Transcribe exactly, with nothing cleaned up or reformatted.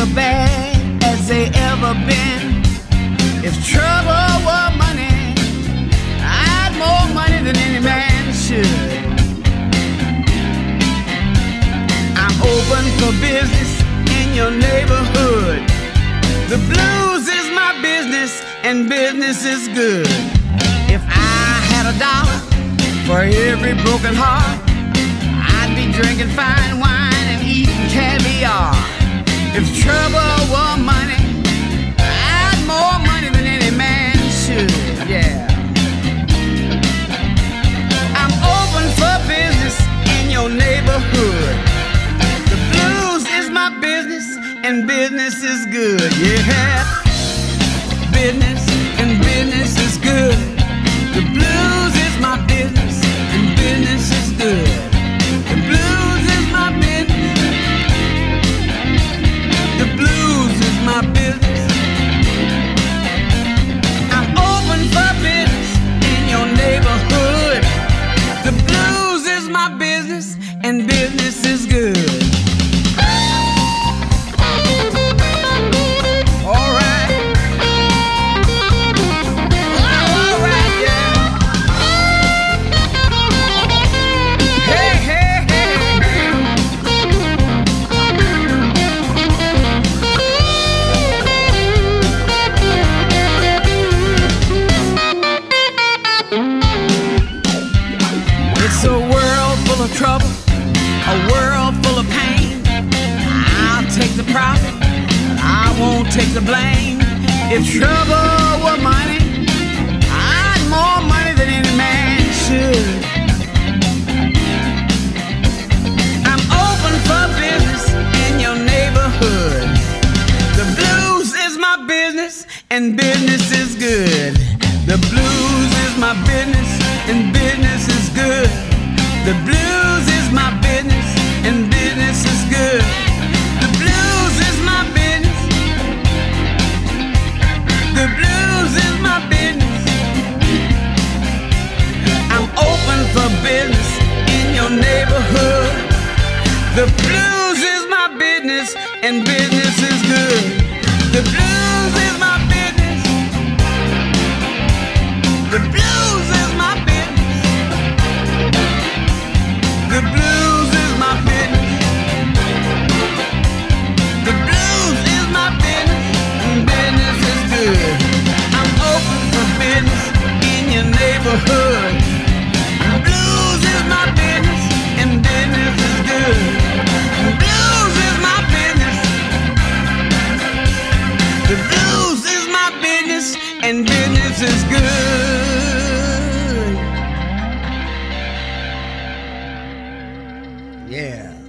bad as they ever been. If trouble were money, I'd more money than any man should. I'm open for business in your neighborhood. The blues is my business and business is good. If I had a dollar for every broken heart, I'd be drinking fine wine and eating caviar. If trouble were money, I'd more money than any man should, yeah. I'm open for business in your neighborhood. The blues is my business and business is good, yeah. Business and business is good. The blues is my business and business is good. The blues is my business. The blues is my business. I'm open for business in your neighborhood. The blues is my business and business is good. All right. All right, yeah. Hey, hey, hey, hey. It's a world full of trouble, a world full of pain. I'll take the profit, but I won't take the blame. If trouble were money, I'd more money than any man should. I'm open for business in your neighborhood. The blues is my business and business is good. The blues is my business and business is good. The blues is my business and business is good. The blues is my business. The blues is my business. I'm open for business in your neighborhood. The blues is my business and business is good. The blues is my business. The blues is my business. The blues is my business. The blues is my business and business is good. I'm open for business in your neighborhood. The blues is my business and business is good. The blues is my business. The blues is my business and business is good. Yeah.